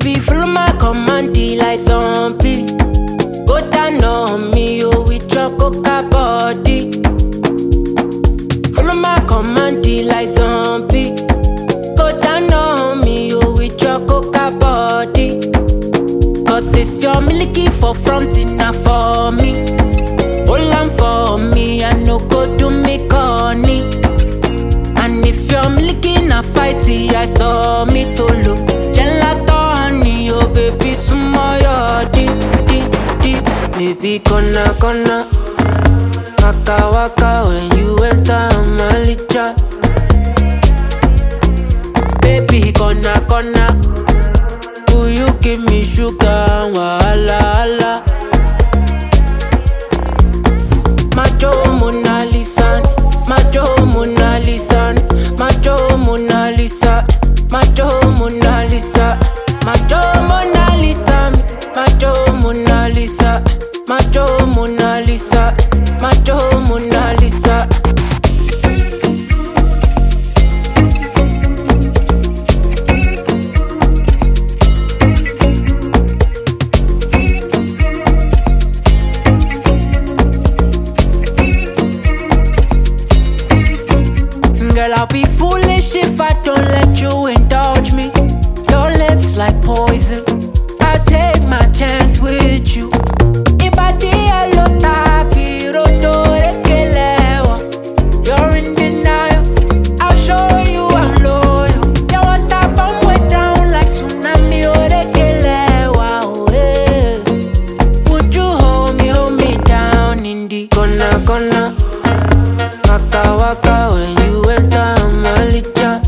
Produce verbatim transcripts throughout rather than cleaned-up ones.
Baby, follow my command, like zombie. Go down on me, oh, with your coca body. Follow my command, like zombie. Go down on me, oh, with your coca body. Cause this your milky for front enough for me. Hold on for me, I no go do me corny. And if you're milky na fighty, I saw me to look. Gelato honey, oh baby, sumo yo di, di, di. Baby, kona, kona. Waka, waka, when you enter my licha. Baby, kona, kona. Will you give me sugar, wahala, hala. Macho Mona Lisa, Macho Mona Lisa, Macho Mona Lisa, Macho Mona Lisa, Macho Mona Lisa, Macho Mona Lisa, Macho Mona Lisa, Macho Mona Lisa. Girl, I'll be foolish if I don't let you indulge me. Your lips like poison, I'll take my chance with you. Ibadi alota pirodo rekelewa. You're in denial, I'll show you I'm loyal. You want that bomb way down like tsunami or rekelewa, oh, yeah. Would you hold me, hold me down in the corner, corner? Waka, waka, when you enter my licha.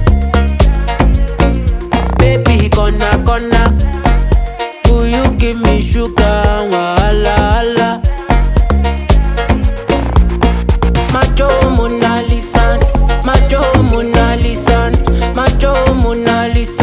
Baby, kona, kona. Will you give me sugar, wahala, hala. Macho Mona Lisa, Macho Mona Lisa, Macho Mona Lisa.